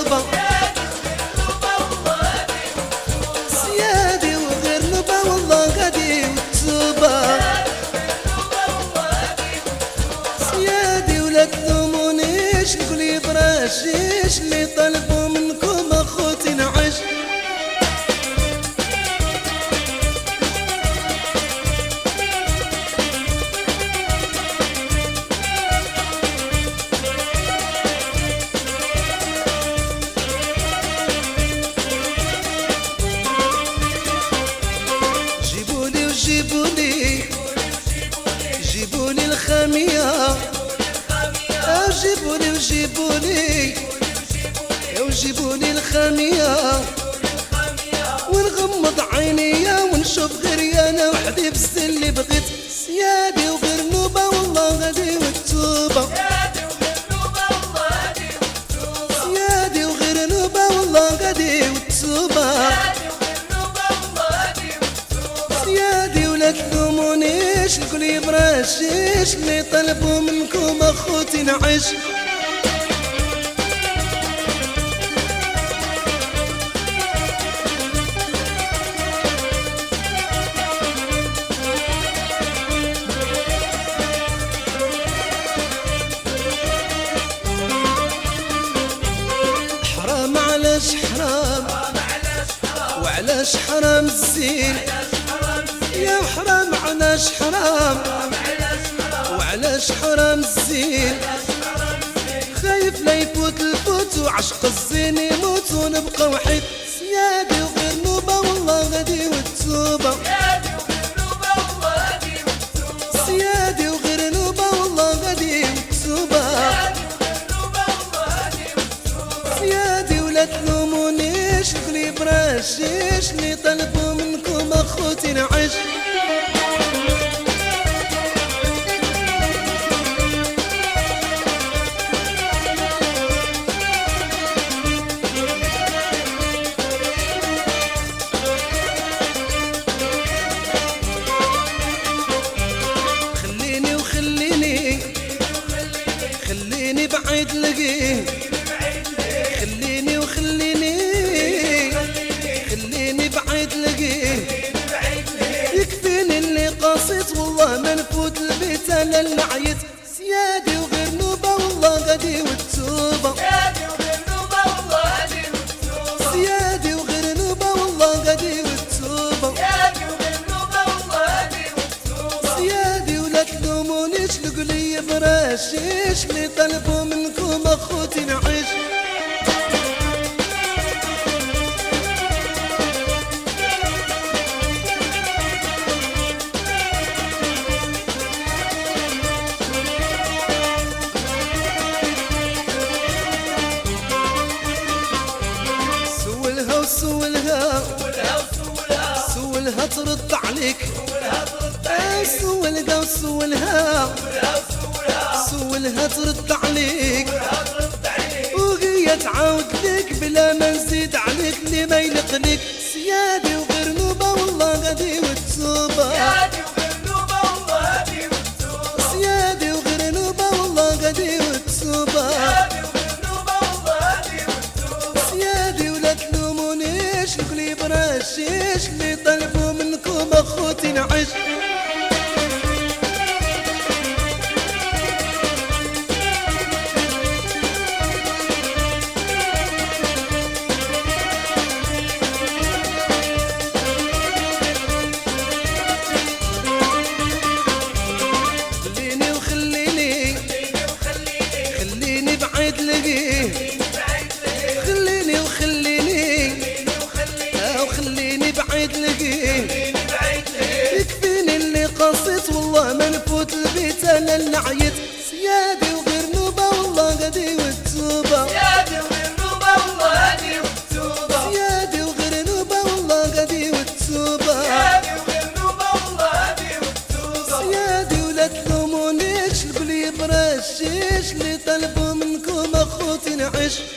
والتوبة، سيادي وغير نوبة والله غادي والتوبة، سيادي ولا تلومونيش نقولي براشيش اللي طلبوا منكم اخوتي نعيش. جيبولي الخامية، جيبولي وجيبولي الخامية، ونغمض عينيا ونشوف غير انا وحدي بس اللي بغيت، سيادي وغير نوبة والله غادي والتوبة، سيادي وغير نوبة والله غادي والتوبة، سيادي ولا تلومونيش نقولي براشيش اللي طلبوا منكم اخوتي نعيش. حرام علاش حرام وعلاش حرام الزين، يا حرام علاش حرام وعلاش حرام الزين، خايف لا يفوت الفوت وعشق الزين يموت ونبقى وحيد، سيادي وغير نوبة والله غادي والتوبة، سيادي وغير نوبة والله غادي والتوبة، سيادي ولا تلومونيش نقولي براشيش اللي طلبوا منكم اخوتي نعيش. خليني بعيد لقيه، خليني بعيد لقيه، يكفيني اللي قاصد والله ما نفوت البيت انا اللي عيت، سيادي وغير نوبة والله غادي والتوبة، سيادي وغير نوبة والله غادي والتوبة، سيادي ولا تلومونيش نقولي براشيش اللي طلبوا منكم اخوتي نعيش. سولها ترد عليك، سولها ترد عليك، وهي تعاود ليك بلا ما نزيد عليك اللي ما يلقليك، سيادي وغير نوبة والله غادي والتوبة، سيادي وغير نوبة والله غادي والتوبة، سيادي ولا تلومونيش نقولي براشيش اللي طلبوا منكم اخوتي نعيش. خليني بعيد لقيه، خليني بعيد لقيه، يكفيني اللي قصيت والله ما نفوت البيت انا اللي عيت، سيادي وغير نوبة والله غادي والتوبة، سيادي وغير نوبة والله غادي والتوبة، سيادي ولا تلومونيش نقولي براشيش اللي طلبوا منكم اخوتي نعيش.